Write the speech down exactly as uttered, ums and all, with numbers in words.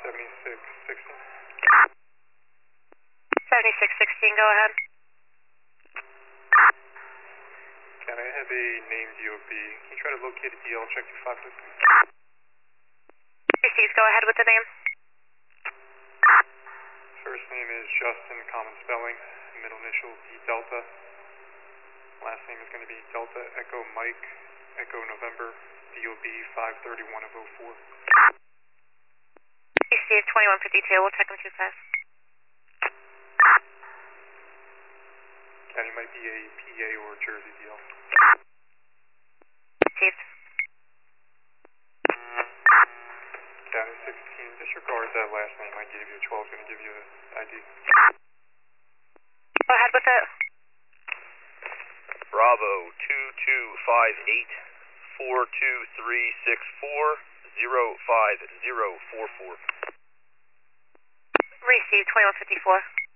seventy-six sixteen. seventy-six sixteen, go ahead. Can I have a name D O B? Can you try to locate a D L, check your five fifty? Received, go ahead with the name. First name is Justin, common spelling, middle initial D Delta. Last name is going to be Delta Echo Mike, Echo November, D O B five thirty-one of oh four. Received, twenty-one fifty-two, we'll check them too fast. County might be a P A or Jersey D L. Received. County sixteen, disregard that last name I gave you. twelve is going to give you an I D. Go ahead with it. Bravo two two five eight four two three six four zero five zero four four. Received, twenty-one fifty-four.